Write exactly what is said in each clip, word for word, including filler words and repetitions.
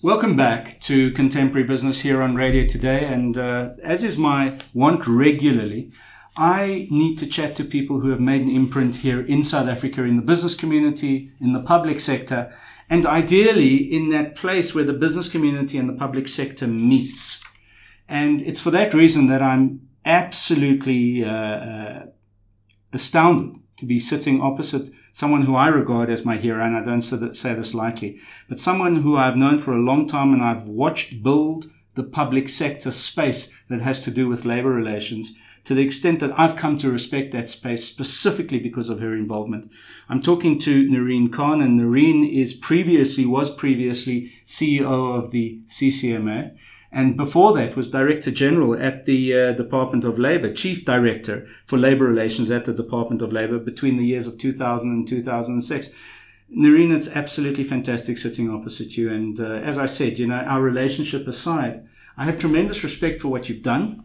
Welcome back to Contemporary Business here on Radio Today, and uh, as is my wont regularly, I need to chat to people who have made an imprint here in South Africa, in the business community, in the public sector, and ideally in that place where the business community and the public sector meets. And it's for that reason that I'm absolutely uh, uh, astounded to be sitting opposite someone who I regard as my hero, and I don't say this lightly, but someone who I've known for a long time and I've watched build the public sector space that has to do with labor relations, to the extent that I've come to respect that space specifically because of her involvement. I'm talking to Nerine Khan, and Nerine is previously, was previously C E O of the C C M A. And before that was Director General at the uh, Department of Labor, Chief Director for Labor Relations at the Department of Labor between the years of two thousand and two thousand six. Nerine, it's absolutely fantastic sitting opposite you. And uh, as I said, you know, our relationship aside, I have tremendous respect for what you've done.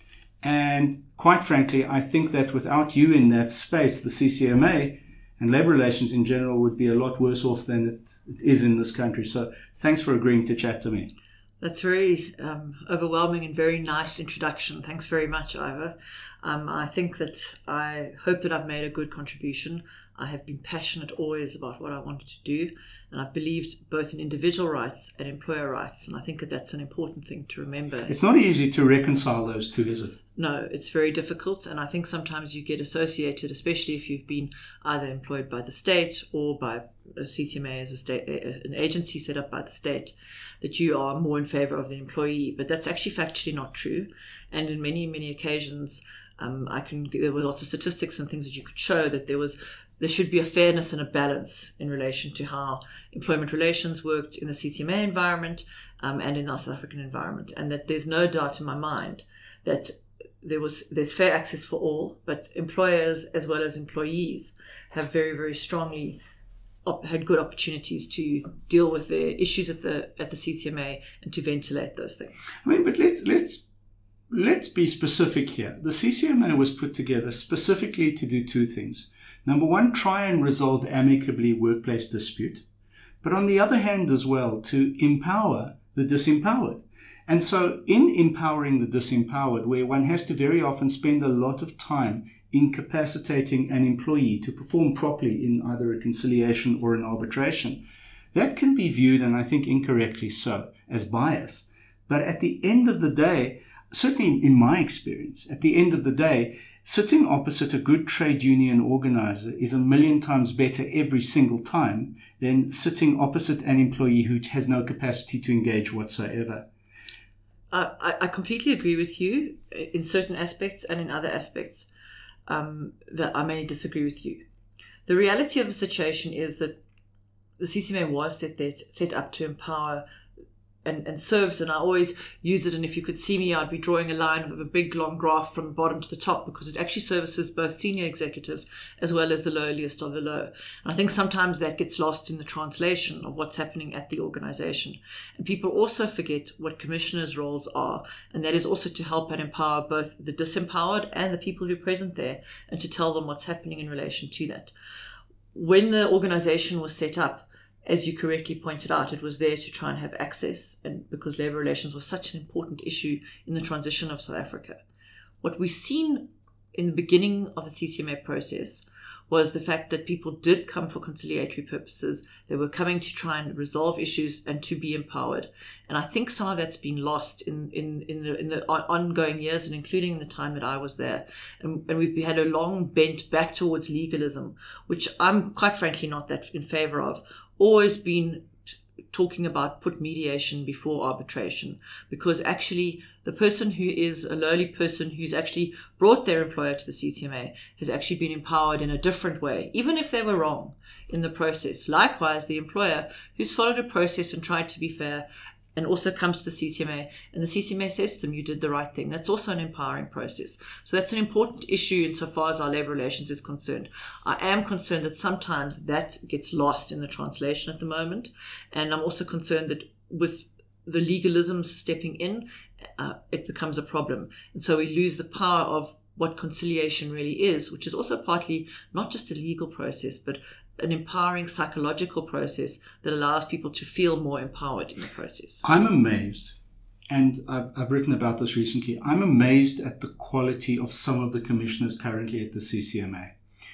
And quite frankly, I think that without you in that space, the C C M A and labor relations in general would be a lot worse off than it, it is in this country. So thanks for agreeing to chat to me. That's very um, overwhelming and very nice introduction. Thanks very much, Ivor. Um, I think that I hope that I've made a good contribution. I have been passionate always about what I wanted to do, and I've believed both in individual rights and employer rights, and I think that that's an important thing to remember. It's not easy to reconcile those two, is it? No, it's very difficult, and I think sometimes you get associated, especially if you've been either employed by the state or by a C C M A as a state, an agency set up by the state, that you are more in favour of the employee. But that's actually factually not true, and in many, many occasions, um, I can there were lots of statistics and things that you could show that there was there should be a fairness and a balance in relation to how employment relations worked in the C C M A environment um, and in our South African environment, and that there's no doubt in my mind that There was there's fair access for all, but employers as well as employees have very, very strongly op- had good opportunities to deal with the issues at the at the C C M A and to ventilate those things. I mean, but let's let's let's be specific here. The C C M A was put together specifically to do two things. Number one, try and resolve amicably workplace dispute, but on the other hand as well, to empower the disempowered. And so in empowering the disempowered, where one has to very often spend a lot of time incapacitating an employee to perform properly in either a conciliation or an arbitration, that can be viewed, and I think incorrectly so, as bias. But at the end of the day, certainly in my experience, at the end of the day, sitting opposite a good trade union organizer is a million times better every single time than sitting opposite an employee who has no capacity to engage whatsoever. I, I completely agree with you in certain aspects, and in other aspects um, that I may disagree with you. The reality of the situation is that the C C M A was set there, set up to empower and, and serves, and I always use it, and if you could see me, I'd be drawing a line of a big long graph from the bottom to the top, because it actually services both senior executives as well as the lowliest of the low. And I think sometimes that gets lost in the translation of what's happening at the organization. And people also forget what commissioners' roles are, and that is also to help and empower both the disempowered and the people who are present there, and to tell them what's happening in relation to that. When the organization was set up, as you correctly pointed out, it was there to try and have access, and because labour relations was such an important issue in the transition of South Africa. What we've seen in the beginning of the C C M A process was the fact that people did come for conciliatory purposes. They were coming to try and resolve issues and to be empowered. And I think some of that's been lost in, in, in, the, in the ongoing years, and including in the time that I was there. And, and we've had a long bent back towards legalism, which I'm quite frankly not that in favour of. Always been t- talking about put mediation before arbitration, because actually the person who is a lowly person who's actually brought their employer to the C C M A has actually been empowered in a different way, even if they were wrong in the process. Likewise, the employer who's followed a process and tried to be fair and also comes to the C C M A, and the C C M A says to them, you did the right thing. That's also an empowering process. So that's an important issue insofar as our labour relations is concerned. I am concerned that sometimes that gets lost in the translation at the moment, and I'm also concerned that with the legalisms stepping in, uh, it becomes a problem. And so we lose the power of what conciliation really is, which is also partly not just a legal process, but an empowering psychological process that allows people to feel more empowered in the process. I'm amazed, and I've, I've written about this recently, I'm amazed at the quality of some of the commissioners currently at the C C M A.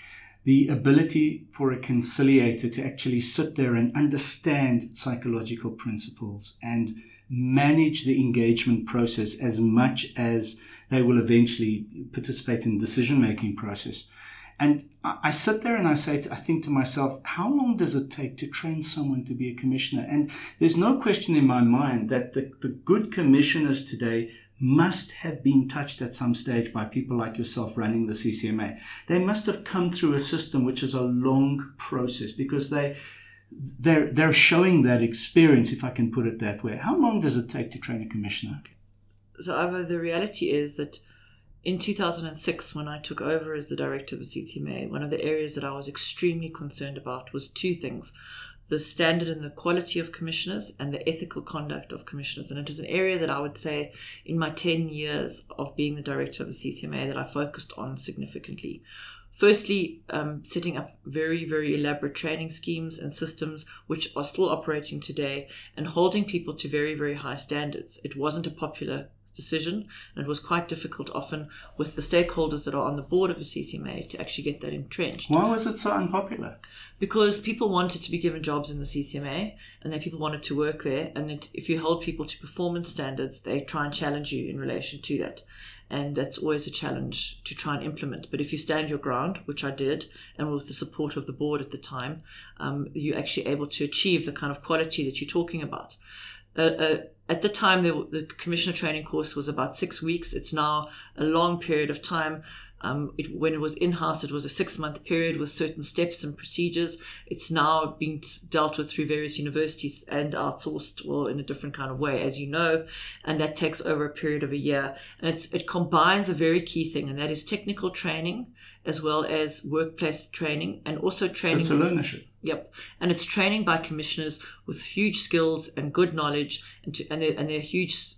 The ability for a conciliator to actually sit there and understand psychological principles and manage the engagement process as much as they will eventually participate in the decision-making process. And I sit there and I say, to, I think to myself, how long does it take to train someone to be a commissioner? And there's no question in my mind that the, the good commissioners today must have been touched at some stage by people like yourself running the C C M A. They must have come through a system which is a long process, because they, they're, they're showing that experience, if I can put it that way. How long does it take to train a commissioner? So, Ivo, the reality is that in two thousand six, when I took over as the director of the C C M A, one of the areas that I was extremely concerned about was two things: the standard and the quality of commissioners and the ethical conduct of commissioners. And it is an area that I would say in my ten years of being the director of the C C M A that I focused on significantly. Firstly, um, setting up very, very elaborate training schemes and systems which are still operating today and holding people to very, very high standards. It wasn't a popular decision, and it was quite difficult often with the stakeholders that are on the board of the C C M A to actually get that entrenched. Why was it so unpopular? Because people wanted to be given jobs in the C C M A, and then people wanted to work there, and that if you hold people to performance standards, they try and challenge you in relation to that. And that's always a challenge to try and implement. But if you stand your ground, which I did, and with the support of the board at the time, um, you're actually able to achieve the kind of quality that you're talking about. Uh, uh, at the time, the, the commissioner training course was about six weeks. It's now a long period of time. Um, it, when it was in-house, it was a six-month period with certain steps and procedures. It's now being dealt with through various universities and outsourced, well, in a different kind of way, as you know, and that takes over a period of a year. And it's, it combines a very key thing, and that is technical training as well as workplace training, and also training. So it's a learnership. Yep. And it's training by commissioners with huge skills and good knowledge, and, to, and, they're, and they're huge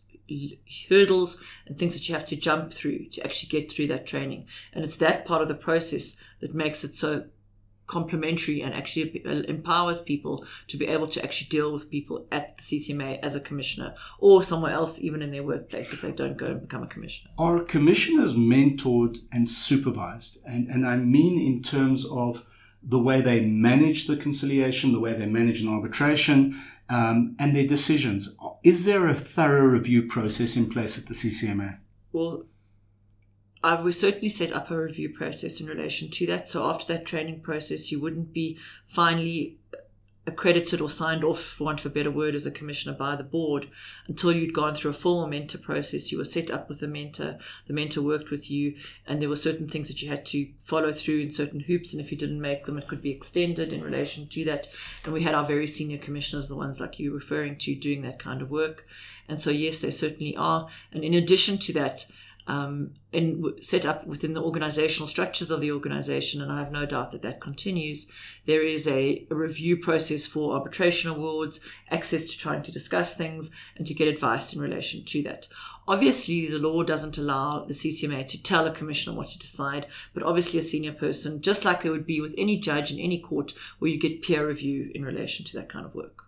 hurdles and things that you have to jump through to actually get through that training. And it's that part of the process that makes it so complementary and actually empowers people to be able to actually deal with people at the C C M A as a commissioner, or somewhere else, even in their workplace, if they don't go and become a commissioner. Are commissioners mentored and supervised? And, and I mean in terms of the way they manage the conciliation, the way they manage an arbitration, um, and their decisions. Is there a thorough review process in place at the C C M A? Well, I've we certainly set up a review process in relation to that. So after that training process, you wouldn't be finally accredited or signed off, for want of a better word, as a commissioner by the board until you'd gone through a formal mentor process. You were set up with a mentor. The mentor worked with you, and there were certain things that you had to follow through in certain hoops, and if you didn't make them, it could be extended in relation to that. And we had our very senior commissioners, the ones like you referring to, doing that kind of work. And so yes, they certainly are. And in addition to that, Um, and set up within the organizational structures of the organization, and I have no doubt that that continues, there is a, a review process for arbitration awards, access to trying to discuss things and to get advice in relation to that. Obviously, the law doesn't allow the C C M A to tell a commissioner what to decide, but obviously a senior person, just like there would be with any judge in any court, where you get peer review in relation to that kind of work.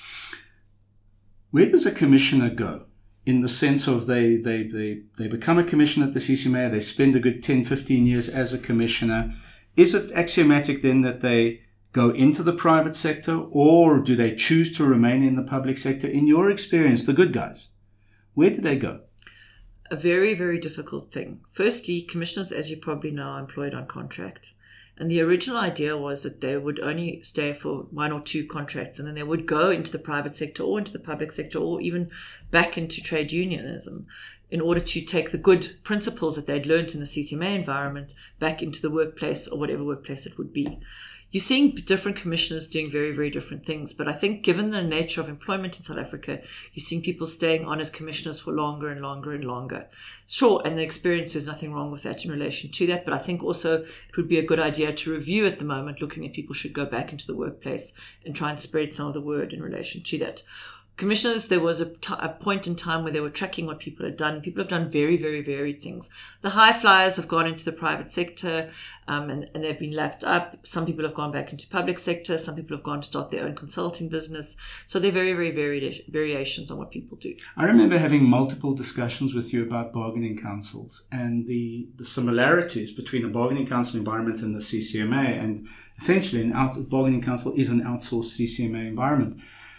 Where does a commissioner go? In the sense of they, they, they, they become a commissioner at the C C M A, they spend a good ten, fifteen years as a commissioner. Is it axiomatic then that they go into the private sector, or do they choose to remain in the public sector? In your experience, the good guys, where do they go? A very, very difficult thing. Firstly, commissioners, as you probably know, are employed on contract. And the original idea was that they would only stay for one or two contracts, and then they would go into the private sector or into the public sector or even back into trade unionism in order to take the good principles that they'd learned in the C C M A environment back into the workplace, or whatever workplace it would be. You're seeing different commissioners doing very, very different things. But I think given the nature of employment in South Africa, you're seeing people staying on as commissioners for longer and longer and longer. Sure, and the experience, there's nothing wrong with that in relation to that. But I think also it would be a good idea to review at the moment, looking at people should go back into the workplace and try and spread some of the word in relation to that. commissioners, there was a, t- a point in time where they were tracking what people had done. People have done very, very varied things. The high flyers have gone into the private sector um, and, and they've been lapped up. Some people have gone back into public sector. Some people have gone to start their own consulting business. So they're very, very varied variations on what people do. I remember having multiple discussions with you about bargaining councils and the, the similarities between a bargaining council environment and the C C M A. And essentially, an out, bargaining council is an outsourced C C M A environment.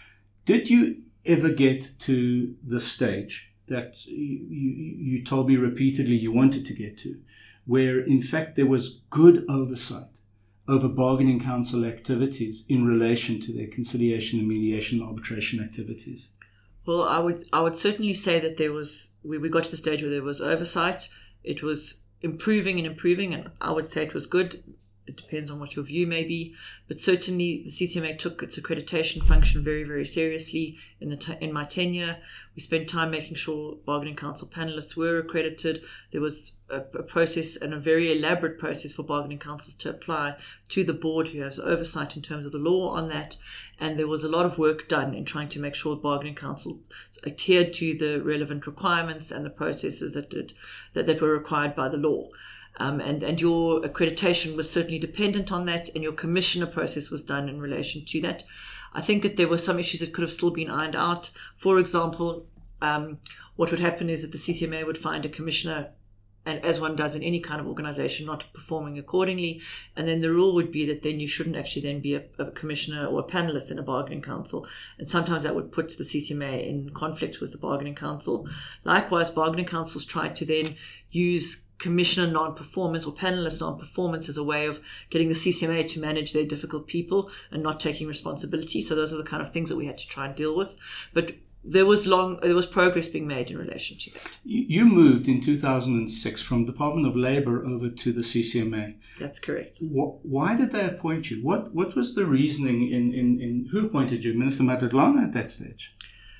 Did you ever get to the stage that you, you, you told me repeatedly you wanted to get to, where in fact there was good oversight over bargaining council activities in relation to their conciliation and mediation and arbitration activities? Well, I would I would certainly say that there was we, we got to the stage where there was oversight. It was improving and improving, and I would say it was good. It depends on what your view may be, but certainly the C C M A took its accreditation function very, very seriously in the t- in my tenure. We spent time making sure bargaining council panelists were accredited. There was a, a process and a very elaborate process for bargaining councils to apply to the board, who has oversight in terms of the law on that. And there was a lot of work done in trying to make sure bargaining council adhered to the relevant requirements and the processes that did that, that were required by the law. Um, and, and your accreditation was certainly dependent on that, and your commissioner process was done in relation to that. I think that there were some issues that could have still been ironed out. For example, um, what would happen is that the C C M A would find a commissioner, and as one does in any kind of organization, not performing accordingly. And then the rule would be that then you shouldn't actually then be a, a commissioner or a panelist in a bargaining council. And sometimes that would put the C C M A in conflict with the bargaining council. Likewise, bargaining councils tried to then use commissioner non-performance or panelist non-performance as a way of getting the C C M A to manage their difficult people and not taking responsibility. So those are the kind of things that we had to try and deal with. But there was long, there was progress being made in relation to that. You moved in two thousand six from Department of Labour over to the C C M A. That's correct. Why did they appoint you? What What was the reasoning in, in, in who appointed you? Minister Madladlana at that stage?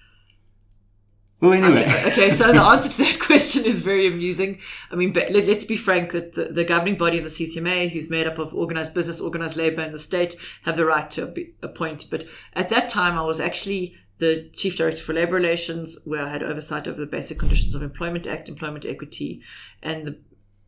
Well, anyway. Okay, okay, so the answer to that question is very amusing. I mean, but let, let's be frank that the, the governing body of the C C M A, who's made up of organised business, organised labour and the state, have the right to be, appoint. But at that time, I was actually the Chief Director for Labour Relations, where I had oversight over the Basic Conditions of Employment Act, Employment Equity, and the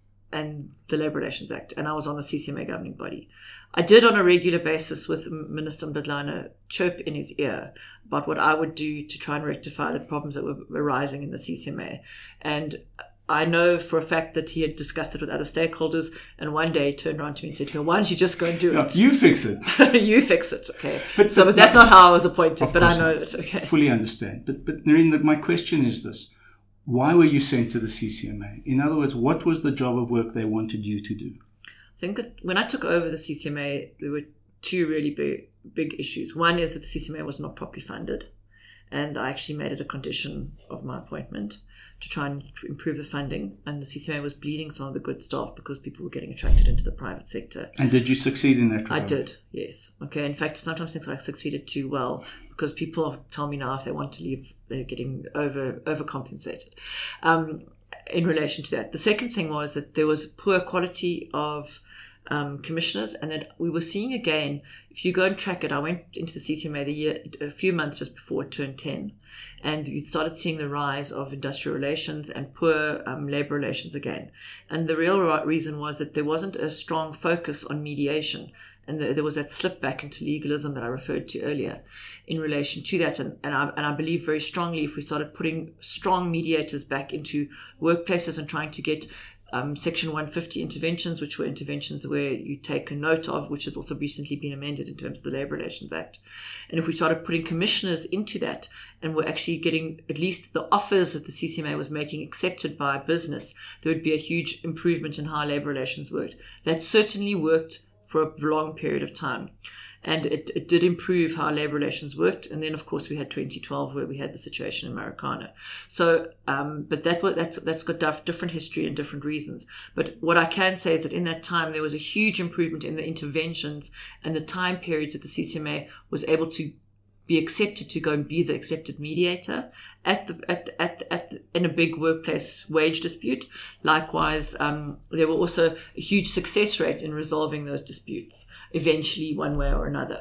and the Labour Relations Act, and I was on the C C M A governing body. I did on a regular basis with Minister Madladlana chirp in his ear about what I would do to try and rectify the problems that were arising in the C C M A. And I know for a fact that he had discussed it with other stakeholders, and one day he turned around to me and said, why don't you just go and do yeah, it? You fix it. You fix it, okay. But, so but that's not how I was appointed, but I know it, okay. Fully understand. But, but Nerine, my question is this. Why were you sent to the C C M A? In other words, what was the job of work they wanted you to do? I think that when I took over the C C M A, there were two really big, big issues. One is that the C C M A was not properly funded, and I actually made it a condition of my appointment to try and improve the funding. And the C C M A was bleeding some of the good staff because people were getting attracted into the private sector. And did you succeed in that regard? I did, yes. Okay. In fact, sometimes I think I succeeded too well, because people tell me now if they want to leave, they're getting over overcompensated. Um, in relation to that. The second thing was that there was poor quality of um, commissioners, and that we were seeing again, if you go and track it, I went into the C C M A the year, a few months just before it turned ten, and you started seeing the rise of industrial relations and poor um, labour relations again. And the real reason was that there wasn't a strong focus on mediation. And the, there was that slip back into legalism that I referred to earlier in relation to that. And, and, I, and I believe very strongly if we started putting strong mediators back into workplaces and trying to get um, Section one fifty interventions, which were interventions where you take a note of, which has also recently been amended in terms of the Labour Relations Act. And if we started putting commissioners into that and we're actually getting at least the offers that the C C M A was making accepted by business, there would be a huge improvement in how labour relations worked. That certainly worked for a long period of time. And it, it did improve how labour relations worked. And then, of course, we had twenty twelve where we had the situation in Marikana. So, um, but that that's that's got different history and different reasons. But what I can say is that in that time, there was a huge improvement in the interventions and the time periods that the C C M A was able to be accepted to go and be the accepted mediator at the at the, at the, at the, in a big workplace wage dispute. Likewise, um, there were also a huge success rate in resolving those disputes eventually, one way or another.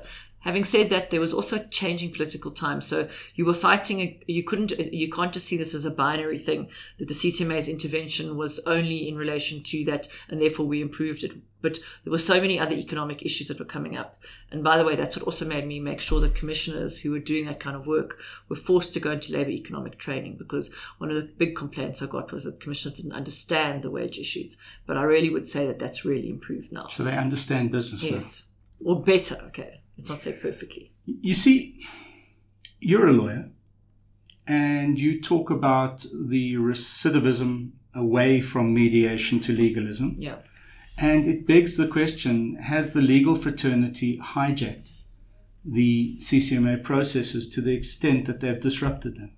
Having said that, there was also changing political times. So you were fighting, you couldn't, you can't just see this as a binary thing, that the C C M A's intervention was only in relation to that, and therefore we improved it. But there were so many other economic issues that were coming up. And by the way, that's what also made me make sure that commissioners who were doing that kind of work were forced to go into labour economic training, because one of the big complaints I got was that commissioners didn't understand the wage issues. But I really would say that that's really improved now. So they understand business now. Yes. Or better, okay. Let's not say perfectly. You see, you're a lawyer, and you talk about the recidivism away from mediation to legalism. Yeah. And it begs the question, has the legal fraternity hijacked the C C M A processes to the extent that they've disrupted them?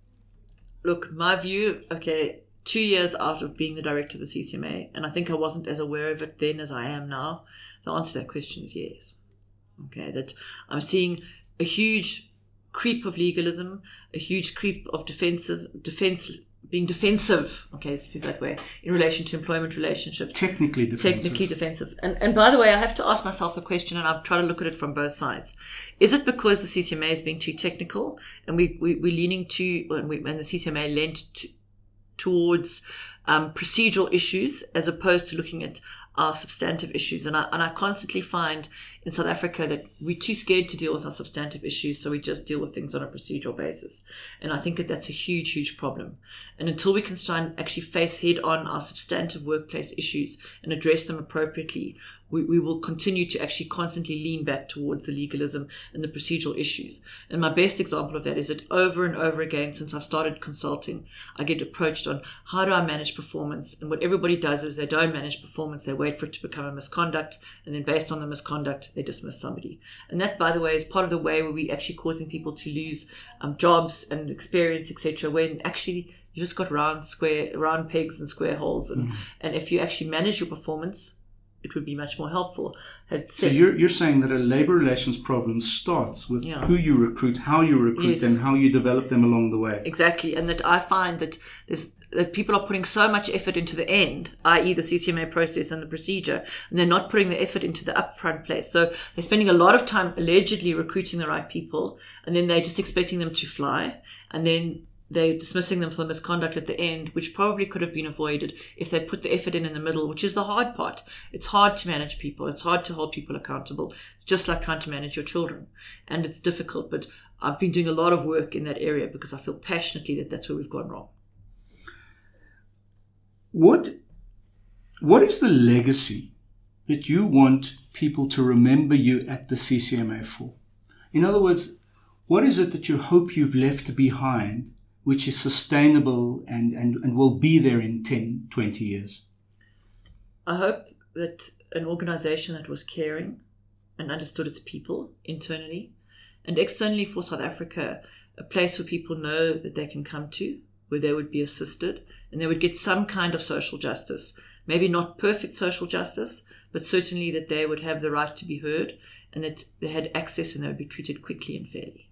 Look, my view, okay, two years out of being the director of the C C M A, and I think I wasn't as aware of it then as I am now, the answer to that question is yes. Okay, that I'm seeing a huge creep of legalism, a huge creep of defenses, defense, being defensive, okay, let's put it that way, in relation to employment relationships. Technically defensive. Technically defensive. And and by the way, I have to ask myself the question, and I've tried to look at it from both sides. Is it because the C C M A is being too technical, and we, we, we're leaning to, and, we, and the C C M A lent to, towards um, procedural issues as opposed to looking at our substantive issues? And I, and I constantly find in South Africa that we're too scared to deal with our substantive issues, so we just deal with things on a procedural basis. And I think that that's a huge, huge problem. And until we can try and actually face head on our substantive workplace issues and address them appropriately, we, we will continue to actually constantly lean back towards the legalism and the procedural issues. And my best example of that is that over and over again since I've started consulting, I get approached on how do I manage performance? And what everybody does is they don't manage performance, they wait for it to become a misconduct, and then based on the misconduct, they dismiss somebody. And that, by the way, is part of the way where we're actually causing people to lose um, jobs and experience, et cetera, when actually you just got round square, round pegs and square holes. And, mm. and if you actually manage your performance, it would be much more helpful. Had so you're you're saying that a labour relations problem starts with yeah. who you recruit, how you recruit yes. them, how you develop them along the way. Exactly. And that I find that there's that people are putting so much effort into the end, that is the C C M A process and the procedure, and they're not putting the effort into the upfront place. So they're spending a lot of time allegedly recruiting the right people, and then they're just expecting them to fly, and then they're dismissing them for misconduct at the end, which probably could have been avoided if they put the effort in in the middle, which is the hard part. It's hard to manage people. It's hard to hold people accountable. It's just like trying to manage your children. And it's difficult, but I've been doing a lot of work in that area because I feel passionately that that's where we've gone wrong. What, what is the legacy that you want people to remember you at the C C M A for? In other words, what is it that you hope you've left behind which is sustainable and, and, and will be there in ten, twenty years? I hope that an organization that was caring and understood its people internally and externally for South Africa, a place where people know that they can come to, where they would be assisted and they would get some kind of social justice. Maybe not perfect social justice, but certainly that they would have the right to be heard and that they had access and they would be treated quickly and fairly.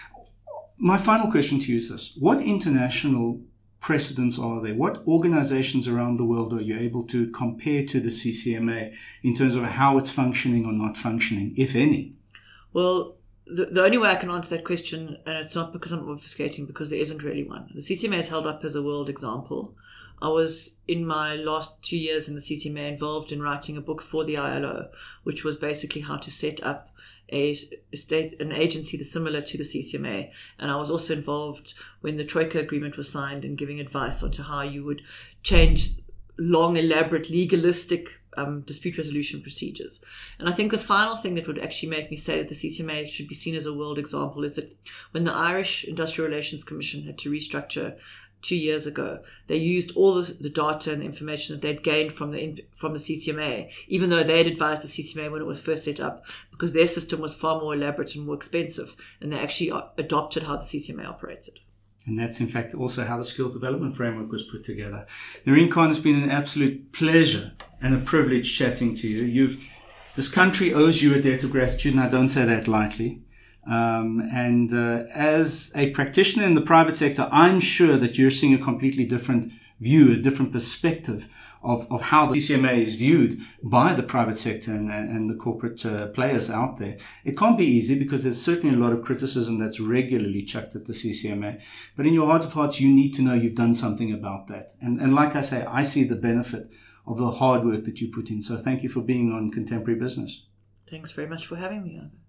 My final question to you is this. What international precedents are there? What organizations around the world are you able to compare to the C C M A in terms of how it's functioning or not functioning, if any? Well, the, the only way I can answer that question, and it's not because I'm obfuscating, because there isn't really one. The C C M A is held up as a world example. I was, in my last two years in the C C M A, involved in writing a book for the I L O, which was basically how to set up a state, an agency that's similar to the C C M A. And I was also involved when the Troika agreement was signed and giving advice onto how you would change long, elaborate, legalistic um, dispute resolution procedures. And I think the final thing that would actually make me say that the C C M A should be seen as a world example is that when the Irish Industrial Relations Commission had to restructure two years ago, they used all the, the data and the information that they'd gained from the from the C C M A, even though they had advised the C C M A when it was first set up, because their system was far more elaborate and more expensive, and they actually adopted how the C C M A operated. And that's, in fact, also how the Skills Development Framework was put together. Nerine Khan, it's been an absolute pleasure and a privilege chatting to you. You've This country owes you a debt of gratitude, and I don't say that lightly. Um, and uh, as a practitioner in the private sector, I'm sure that you're seeing a completely different view, a different perspective of, of how the C C M A is viewed by the private sector and, and the corporate uh, players out there. It can't be easy because there's certainly a lot of criticism that's regularly chucked at the C C M A. But in your heart of hearts, you need to know you've done something about that. And, and like I say, I see the benefit of the hard work that you put in. So thank you for being on Contemporary Business. Thanks very much for having me, Ivan.